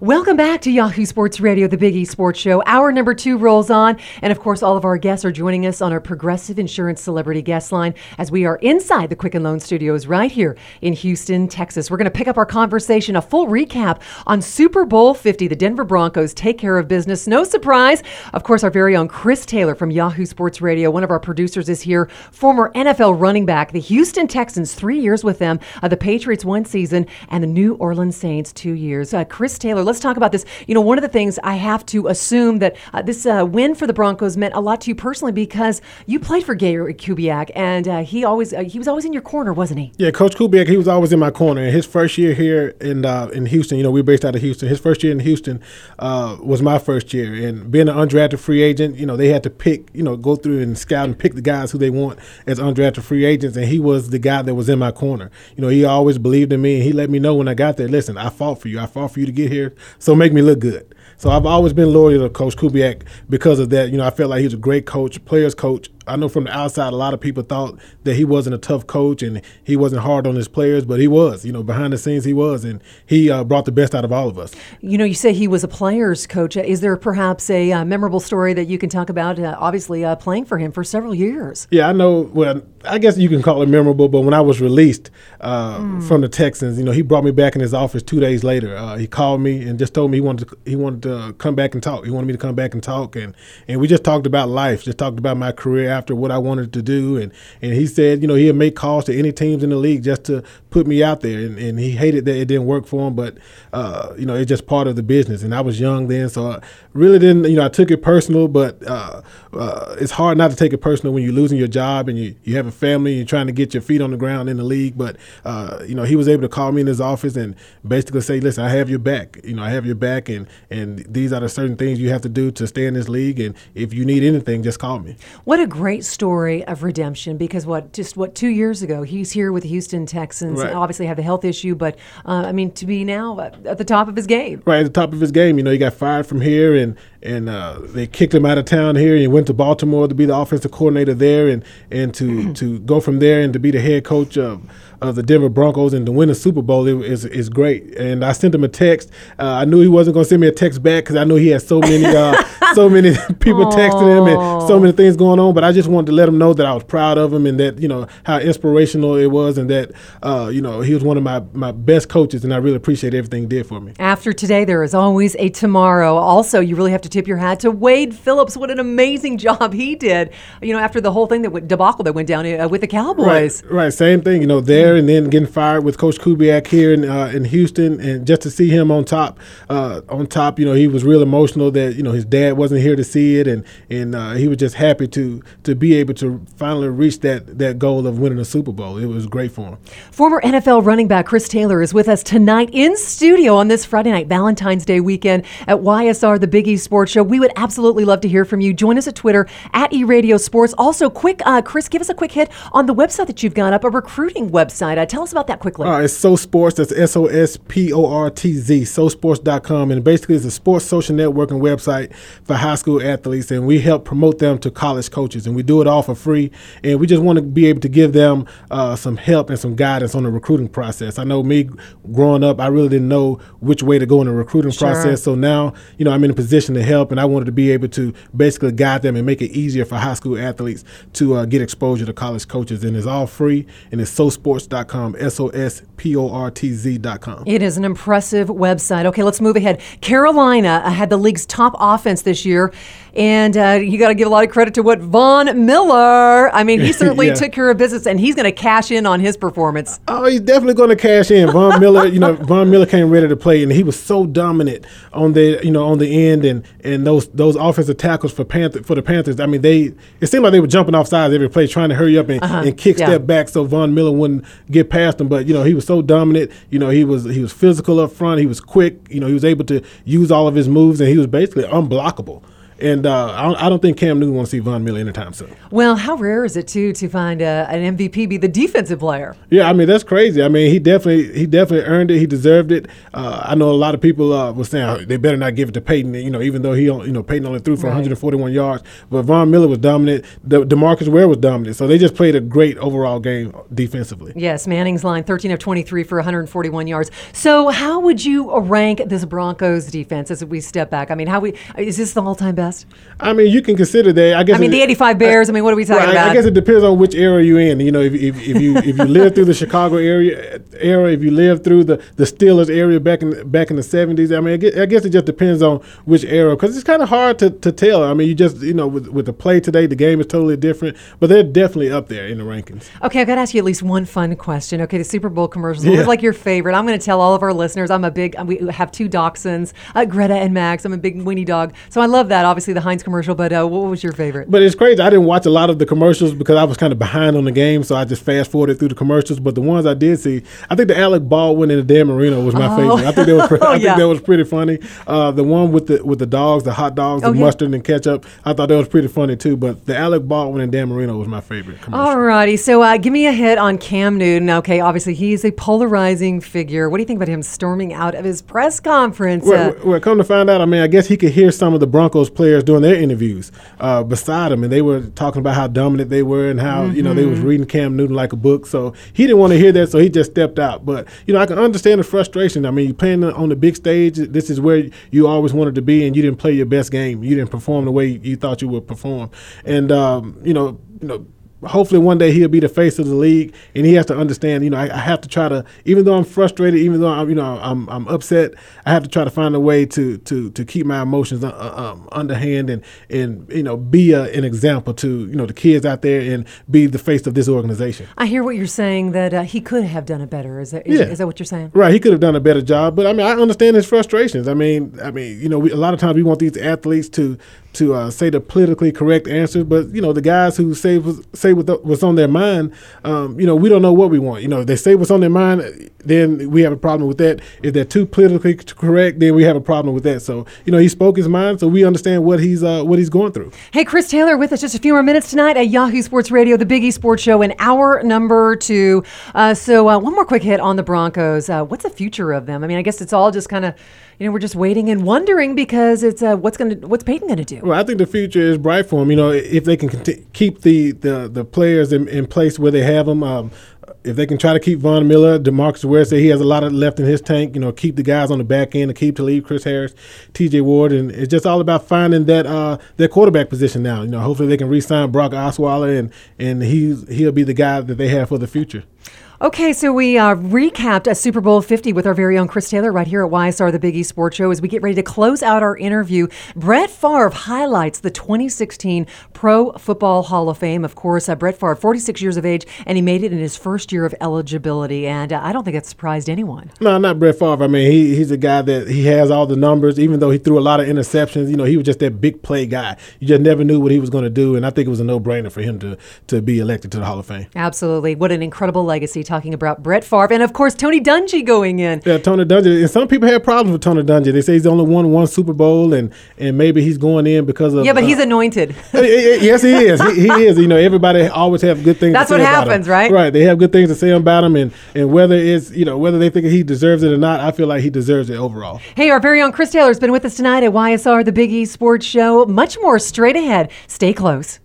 Welcome back to Yahoo Sports Radio, the Big E Sports Show. Hour number 2 rolls on. And of course, all of our guests are joining us on our Progressive Insurance Celebrity Guest Line as we are inside the Quicken Loan Studios right here in Houston, Texas. We're going to pick up our conversation, a full recap on Super Bowl 50. The Denver Broncos take care of business. No surprise. Of course, our very own Chris Taylor from Yahoo Sports Radio, one of our producers, is here. Former NFL running back, the Houston Texans, 3 years with them, the Patriots 1 season, and the New Orleans Saints 2 years. Chris Taylor, let's talk about this. You know, one of the things I have to assume that this win for the Broncos meant a lot to you personally because you played for Gary Kubiak, and he was always in your corner, wasn't he? Yeah, Coach Kubiak, he was always in my corner. And his first year here in Houston, you know, we're based out of Houston. His first year in Houston was my first year. And being an undrafted free agent, you know, they had to pick, you know, go through and scout and pick the guys who they want as undrafted free agents. And he was the guy that was in my corner. You know, he always believed in me, and he let me know when I got there, listen, I fought for you. I fought for you to get here, so make me look good. So I've always been loyal to Coach Kubiak because of that. You know, I felt like he was a great coach, players coach. I know from the outside, a lot of people thought that he wasn't a tough coach and he wasn't hard on his players, but he was. You know, behind the scenes he was, and he brought the best out of all of us. You know, you say he was a players coach. Is there perhaps a memorable story that you can talk about, obviously playing for him for several years? Yeah, I know. Well, I guess you can call it memorable, but when I was released from the Texans, you know, he brought me back in his office 2 days later. He called me and just told me he wanted to come back and talk. He wanted me to come back and talk, and we just talked about life, just talked about my career after what I wanted to do, and he said, you know, he'd make calls to any teams in the league just to put me out there, and he hated that it didn't work for him, but you know, it's just part of the business, and I was young then, so I really didn't, you know, I took it personal, but it's hard not to take it personal when you're losing your job and you have a family and you're trying to get your feet on the ground in the league, but you know, he was able to call me in his office and basically say, listen, I have your back, you know, I have your back, and these are the certain things you have to do to stay in this league, and if you need anything, just call me. What a great story of redemption, because 2 years ago, he's here with the Houston Texans, right. Obviously have the health issue, but I mean, to be now at the top of his game. Right, at the top of his game. You know, he got fired from here, and they kicked him out of town here, and he went to Baltimore to be the offensive coordinator there, and to go from there and to be the head coach of the Denver Broncos and to win the Super Bowl is great. And I sent him a text. I knew he wasn't going to send me a text back because I knew he had so many people texting him and so many things going on. But I just wanted to let him know that I was proud of him and that, you know, how inspirational it was, and that you know, he was one of my best coaches, and I really appreciate everything he did for me. After today, there is always a tomorrow. Also, you really have to tip your hat to Wade Phillips. What an amazing job he did. You know, after the whole thing debacle that went down with the Cowboys. Right. Same thing. You know, there and then getting fired with Coach Kubiak here in Houston, and just to see him on top. You know, he was real emotional that, you know, his dad wasn't here to see it, and he was just happy to be able to finally reach that goal of winning a Super Bowl. It was great for him. Former NFL running back Chris Taylor is with us tonight in studio on this Friday night, Valentine's Day weekend at YSR, the Big E Sports Show. We would absolutely love to hear from you. Join us at Twitter at eRadio Sports. Also, Chris, give us a quick hit on the website that you've got up, a recruiting website. Tell us about that quickly. It's So Sports. That's SOSPORTZ, SoSports.com. And basically it's a sports social networking website for high school athletes, and we help promote them to college coaches. And we do it all for free. And we just want to be able to give them some help and some guidance on the recruiting process. I know me growing up, I really didn't know which way to go in the recruiting process. So now, you know, I'm in a position to help, and I wanted to be able to basically guide them and make it easier for high school athletes to get exposure to college coaches. And it's all free, and it's SoSports.com, SOSPORTZ.com. It is an impressive website. Okay, let's move ahead. Carolina had the league's top offense this year, and you got to give a lot of credit to Von Miller. I mean, he certainly took care of business, and he's going to cash in on his performance. Oh, he's definitely going to cash in. Von Miller, you know, Von Miller came ready to play, and he was so dominant on the end, and those offensive tackles for the Panthers. I mean, it seemed like they were jumping off sides every play, trying to hurry up and kick step back so Von Miller wouldn't get past him. But, you know, he was so dominant. You know, he was physical up front. He was quick. You know, he was able to use all of his moves, and he was basically unblockable. And I don't think Cam Newton wants to see Von Miller anytime soon. Well, how rare is it to find an MVP be the defensive player? Yeah, I mean that's crazy. I mean he definitely earned it. He deserved it. I know a lot of people were saying they better not give it to Peyton. Even though Peyton only threw for 141 yards, but Von Miller was dominant. DeMarcus Ware was dominant. So they just played a great overall game defensively. Yes, Manning's line 13 of 23 for 141 yards. So how would you rank this Broncos defense as we step back? I mean, is this the all-time best? I mean, you can consider that. I mean, the 85 Bears. What are we talking about? I guess it depends on which era you're in. If you live through the Chicago era, if you live through the Steelers area back in the 70s, I mean, I guess it just depends on which era, because it's kind of hard to tell. I mean, you just with the play today, the game is totally different, but they're definitely up there in the rankings. Okay, I've got to ask you at least one fun question. Okay, the Super Bowl commercials. What was like your favorite? I'm going to tell all of our listeners. We have two dachshunds, Greta and Max. I'm a big Winnie dog, so I love that. Obviously, the Heinz commercial. But what was your favorite? But it's crazy. I didn't watch a lot of the commercials because I was kind of behind on the game, so I just fast forwarded through the commercials. But the ones I did see, I think the Alec Baldwin and the Dan Marino was my favorite. I think that was pretty funny. The one with the dogs, the hot dogs, the mustard and ketchup, I thought that was pretty funny too. But the Alec Baldwin and Dan Marino was my favorite commercial. All righty. So give me a hit on Cam Newton. Okay, obviously he's a polarizing figure. What do you think about him storming out of his press conference? Well, come to find out, I mean, I guess he could hear some of the Broncos players doing their interviews beside him, and they were talking about how dominant they were and how they was reading Cam Newton like a book. So he didn't want to hear that, so he just stepped out. But I can understand the frustration. I mean, you're playing on the big stage. This is where you always wanted to be, and you didn't play your best game. You didn't perform the way you thought you would perform, and hopefully one day he'll be the face of the league, and he has to understand. I have to try to, even though I'm frustrated, even though I'm upset, I have to try to find a way to keep my emotions underhand and be an example to the kids out there and be the face of this organization. I hear what you're saying, that he could have done it better. Is that what you're saying? Right, he could have done a better job, but I mean I understand his frustrations. I mean a lot of times we want these athletes to say the politically correct answers, but the guys who say what's on their mind, we don't know what we want. If they say what's on their mind, then we have a problem with that. If they're too politically correct, then we have a problem with that. So he spoke his mind, so we understand what he's going through. Hey, Chris Taylor with us just a few more minutes tonight at Yahoo Sports Radio, the Big E Sports Show, in hour number 2. So one more quick hit on the Broncos. What's the future of them? I mean, I guess it's all just kind of. We're just waiting and wondering because it's what's Peyton going to do? Well, I think the future is bright for them. If they can keep the players in place where they have them, if they can try to keep Von Miller, DeMarcus Ware said he has a lot of left in his tank. Keep the guys on the back end, to leave Chris Harris, T.J. Ward, and it's just all about finding that their quarterback position now. Hopefully they can re-sign Brock Osweiler and he'll be the guy that they have for the future. Okay, so we recapped a Super Bowl 50 with our very own Chris Taylor right here at YSR, the Big E Sports Show. As we get ready to close out our interview, Brett Favre highlights the 2016 Pro Football Hall of Fame. Of course, Brett Favre, 46 years of age, and he made it in his first year of eligibility. And I don't think that surprised anyone. No, not Brett Favre. I mean, he's a guy that he has all the numbers, even though he threw a lot of interceptions. He was just that big play guy. You just never knew what he was going to do, and I think it was a no-brainer for him to be elected to the Hall of Fame. Absolutely. What an incredible legacy. Talking about Brett Favre and, of course, Tony Dungy going in. Yeah, Tony Dungy. And some people have problems with Tony Dungy. They say he's only won one Super Bowl, and maybe he's going in because of... Yeah, but he's anointed. Yes, he is. He is. Everybody always have good things to say about him. That's what happens, right? Right. They have good things to say about him, and whether it's, whether they think he deserves it or not, I feel like he deserves it overall. Hey, our very own Chris Taylor has been with us tonight at YSR, the Big E Sports Show. Much more straight ahead. Stay close.